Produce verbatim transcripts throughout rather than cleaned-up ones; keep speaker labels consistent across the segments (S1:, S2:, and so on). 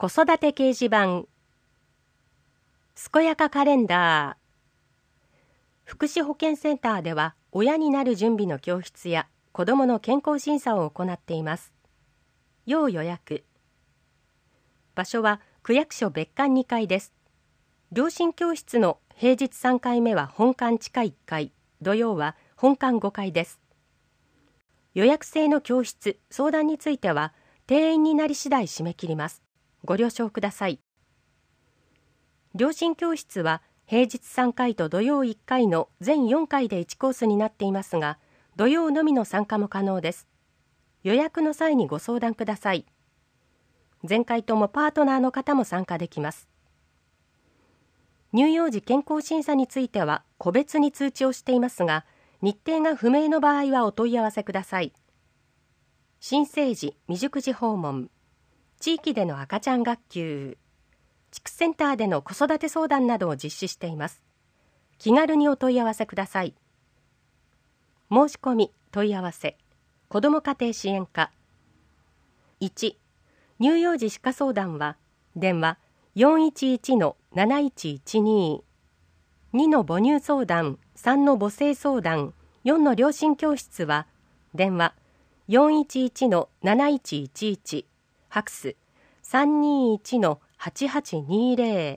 S1: 子育て掲示板健やかカレンダー。福祉保健センターでは親になる準備の教室や子どもの健康審査を行っています。要予約。場所は区役所別館にかいです。両親教室の平日さんかいめは本館地下いっかい、土曜は本館ごかいです。予約制の教室、相談については定員になり次第締め切ります。ご了承ください。両親教室は平日さんかいと土曜いっかいの全よんかいでいちコースになっていますが、土曜のみの参加も可能です。予約の際にご相談ください。前回ともパートナーの方も参加できます。乳幼児健康審査については個別に通知をしていますが、日程が不明の場合はお問い合わせください。新生児未熟児訪問、地域での赤ちゃん学級、地区センターでの子育て相談などを実施しています。気軽にお問い合わせください。申し込み問い合わせ子ども家庭支援課。いち、乳幼児歯科相談は電話 よんいちいちのなないちいちに、にの母乳相談、さんの母性相談、よんの両親教室は電話 よんいちいちのなないちいちいち、ファクス さんにいちのはちはちにぜろ。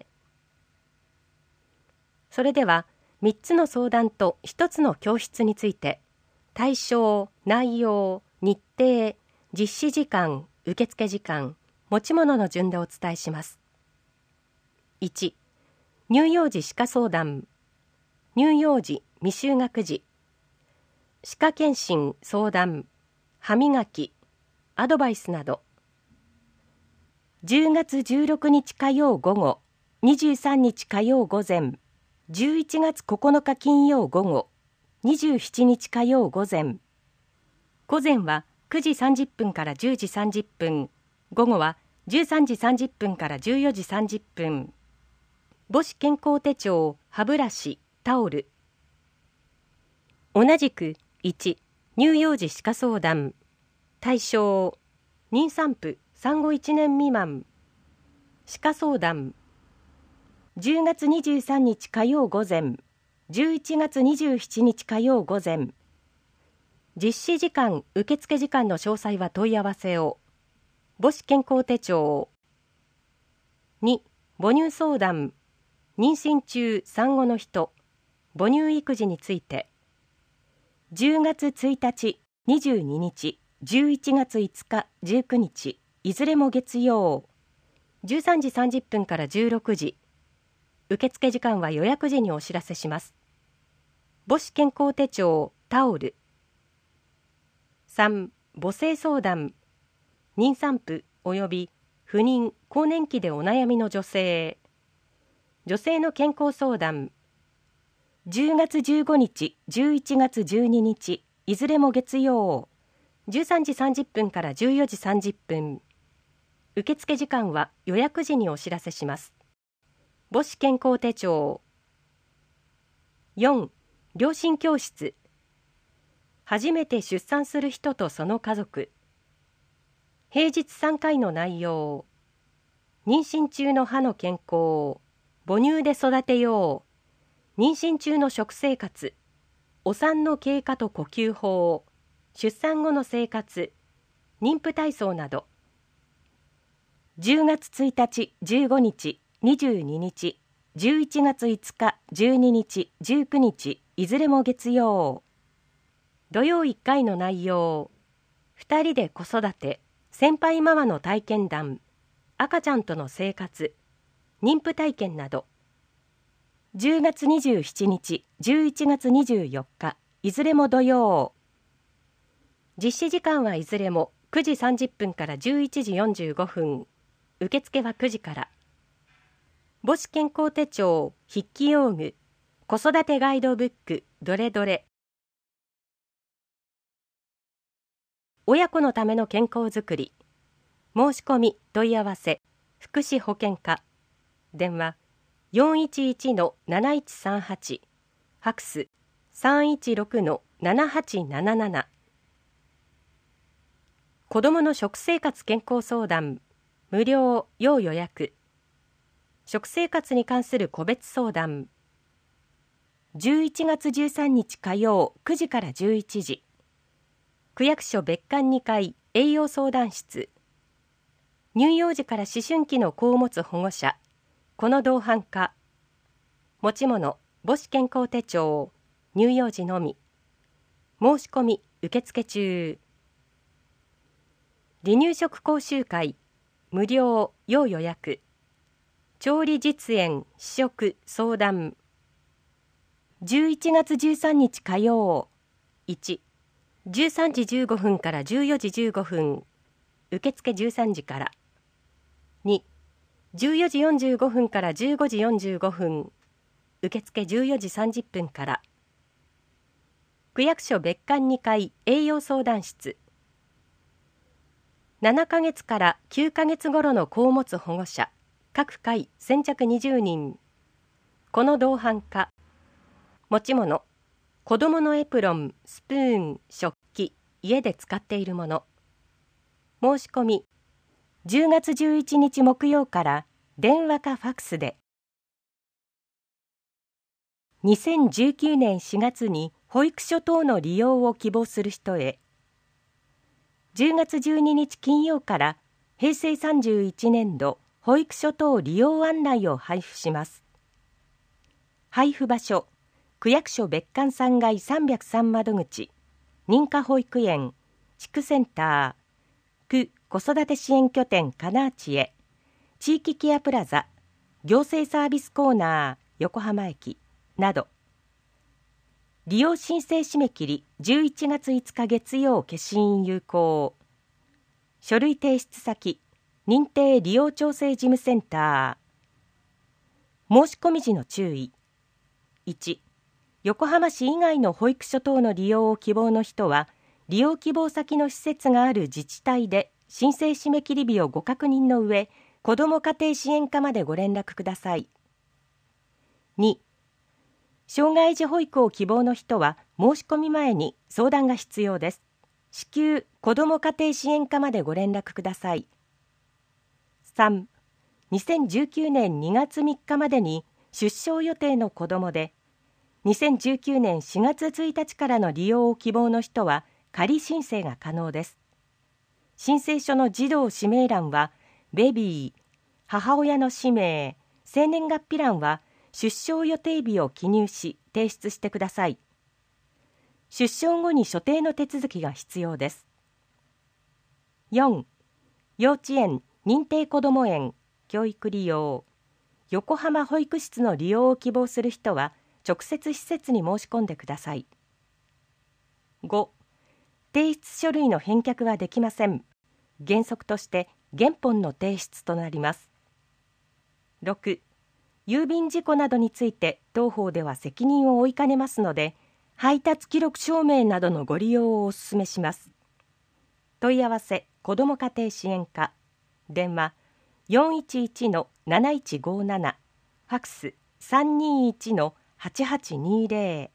S1: それではみっつの相談とひとつの教室について、対象、内容、日程、実施時間、受付時間、持ち物の順でお伝えします。いち、乳幼児歯科相談。乳幼児未就学児、歯科検診相談、歯磨き、アドバイスなど。じゅうがつじゅうろくにち火曜午後、にじゅうさんにち火曜午前、じゅういちがつここのか金曜午後、にじゅうしちにち火曜午前。午前はくじさんじゅっぷんからじゅうじさんじゅっぷん、午後はじゅうさんじさんじゅっぷんからじゅうよじさんじゅっぷん。母子健康手帳、歯ブラシ、タオル。同じくいち、乳幼児歯科相談。対象、妊産婦、産後いちねん未満。歯科相談。じゅうがつにじゅうさんにち火曜午前、じゅういちがつにじゅうしちにち火曜午前。実施時間、受付時間の詳細は問い合わせを。母子健康手帳。に、母乳相談。妊娠中、産後の人、母乳育児について。じゅうがつついたち、にじゅうににち、じゅういちがついつか、じゅうくにち、いずれも月曜。じゅうさんじさんじゅっぷんからじゅうろくじ。受付時間は予約時にお知らせします。母子健康手帳、タオル。さん、母性相談。妊産婦及び不妊・更年期でお悩みの女性。女性の健康相談。じゅうがつじゅうごにち、じゅういちがつじゅうににち、いずれも月曜。じゅうさんじさんじゅっぷんからじゅうよじさんじゅっぷん。受付時間は予約時にお知らせします。母子健康手帳。よん、両親教室。初めて出産する人とその家族。平日さんかいの内容。妊娠中の歯の健康。母乳で育てよう。妊娠中の食生活。お産の経過と呼吸法。出産後の生活。妊婦体操など。じゅうがつついたち、じゅうごにち、にじゅうににち、じゅういちがついつか、じゅうににち、じゅうくにち、いずれも月曜。土曜いっかいの内容。ふたりで子育て、先輩ママの体験談、赤ちゃんとの生活、妊婦体験など。じゅうがつにじゅうしちにち、じゅういちがつにじゅうよっか、いずれも土曜。実施時間はいずれもくじさんじゅっぷんからじゅういちじよんじゅうごふん。受付はくじから。母子健康手帳、筆記用具、子育てガイドブック、どれどれ。親子のための健康づくり。申し込み、問い合わせ、福祉保健課。電話よんいちいちのなないちさんはち、ファクス さんいちろくのななはちななな。子どもの食生活健康相談。 無料要予約。食生活に関する個別相談。じゅういちがつじゅうさんにち火曜くじからじゅういちじ。区役所別館にかい栄養相談室。乳幼児から思春期の子を持つ保護者。この同伴か。持ち物母子健康手帳。乳幼児のみ。申し込み受付中。離乳食講習会無料要予約。調理実演試食相談。じゅういちがつじゅうさんにち火曜。いち、じゅうさんじじゅうごふんからじゅうよじじゅうごふん。受付じゅうさんじから。に、じゅうよじよんじゅうごふんからじゅうごじよんじゅうごふん。受付じゅうよじさんじゅっぷんから。区役所別館にかい栄養相談室。ななかげつからきゅうかげつ頃の子を持つ保護者。各回先着にじゅうにん。この同伴か。持ち物子どものエプロン、スプーン、食器、家で使っているもの。申し込みじゅうがつじゅういちにち木曜から電話かファクスで。にせんじゅうきゅうねんしがつに保育所等の利用を希望する人へ。じゅうがつじゅうににち金曜からへいせいさんじゅういちねんど保育所等利用案内を配布します。配布場所区役所別館さんがいさんびゃくさん窓口、認可保育園、地区センター、区子育て支援拠点かなーちへ、地域ケアプラザ、行政サービスコーナー横浜駅など。利用申請締め切りじゅういちがついつか月曜消印有効。書類提出先認定利用調整事務センター。申し込み時の注意。いち、横浜市以外の保育所等の利用を希望の人は、利用希望先の施設がある自治体で申請締め切り日をご確認の上、子ども家庭支援課までご連絡ください。に、障害児保育を希望の人は申し込み前に相談が必要です。至急子ども家庭支援課までご連絡ください。さん、にせんじゅうきゅうねんにがつみっかまでに出生予定の子どもで、にせんじゅうきゅうねんしがつついたちからの利用を希望の人は仮申請が可能です。申請書の児童氏名欄はベビー、母親の氏名、生年月日欄は出生予定日を記入し提出してください。出生後に所定の手続きが必要です。よん、幼稚園、認定こども園、教育利用、横浜保育室の利用を希望する人は直接施設に申し込んでください。ご、提出書類の返却はできません。原則として原本の提出となります。ろく、郵便事故などについて当方では責任を負いかねますので、配達記録証明などのご利用をお勧めします。問い合わせ子ども家庭支援課、電話 よんいちいちのなないちごなな、ファクス さんにいちのはちはちにぜ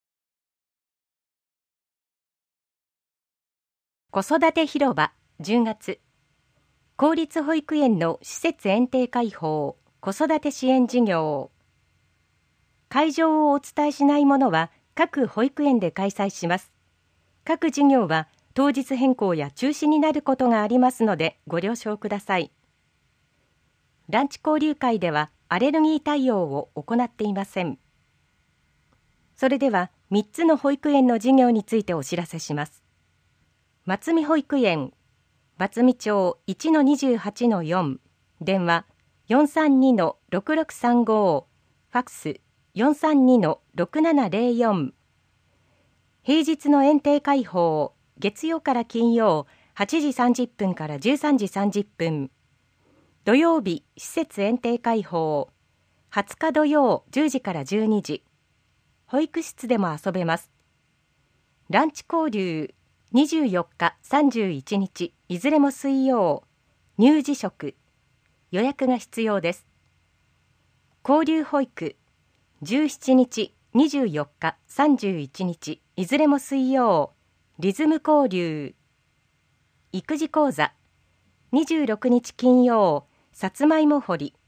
S1: ろ。子育て広場じゅうがつ、公立保育園の施設園庭開放、子育て支援事業。会場をお伝えしないものは各保育園で開催します。各事業は当日変更や中止になることがありますのでご了承ください。ランチ交流会ではアレルギー対応を行っていません。それではみっつの保育園の事業についてお知らせします。松見保育園、松見町 いちのにじゅうはちのよん、電話 よんさんにのろくろくさんご、ファクス よんさんにのろくななぜろよん。平日の園庭開放、月曜から金曜はちじさんじゅっぷんからじゅうさんじさんじゅっぷん。土曜日施設園庭開放、はつか土曜じゅうじからじゅうにじ。保育室でも遊べます。ランチ交流にじゅうよっかさんじゅういちにちいずれも水曜、乳児食、予約が必要です。交流保育じゅうしちにちにじゅうよっかさんじゅういちにちいずれも水曜、リズム交流、育児講座にじゅうろくにち金曜、さつまいも掘り。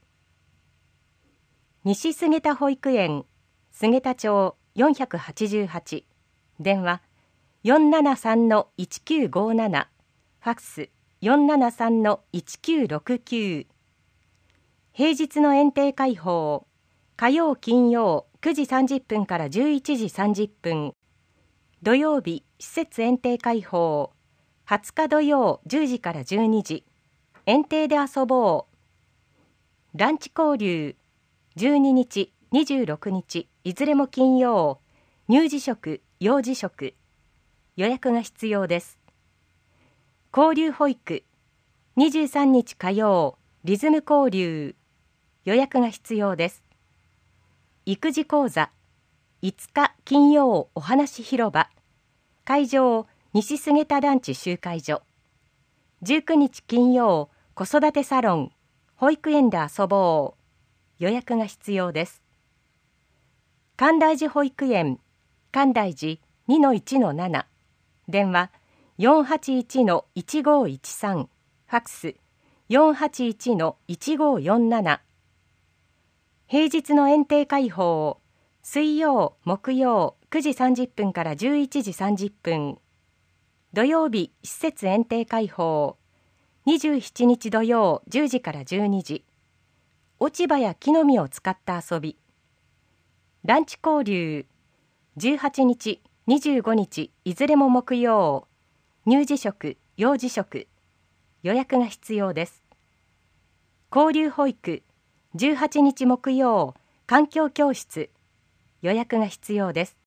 S1: 西菅田保育園、菅田町よんひゃくはちじゅうはち、電話 よんななさんのいちきゅうごなな、ファックス よんななさんのいちきゅうろくきゅう。平日の園庭開放、火曜金曜くじさんじゅっぷんからじゅういちじさんじゅっぷん、土曜日施設園庭開放、はつか土曜じゅうじからじゅうにじ、園庭で遊ぼう。ランチ交流、じゅうににち、にじゅうろくにち、いずれも金曜、乳児食、幼児食、予約が必要です。交流保育、にじゅうさんにち火曜、リズム交流、予約が必要です。育児講座、いつか金曜お話広場、会場西菅田団地集会所、じゅうくにち金曜子育てサロン、保育園で遊ぼう、予約が必要です。寛大寺保育園、寛大寺 にのいちのなな、電話 よんはちいちのいちごいちさん、ファックス よんはちいちのいちごよんなな。平日の園庭開放、水曜、木曜くじさんじゅっぷんからじゅういちじさんじゅっぷん、土曜日施設園庭開放、にじゅうしちにち土曜じゅうじからじゅうにじ、落ち葉や木の実を使った遊び。ランチ交流、じゅうはちにち、にじゅうごにち、いずれも木曜、乳児食、幼児食、予約が必要です。交流保育、じゅうはちにち木曜、環境教室、予約が必要です。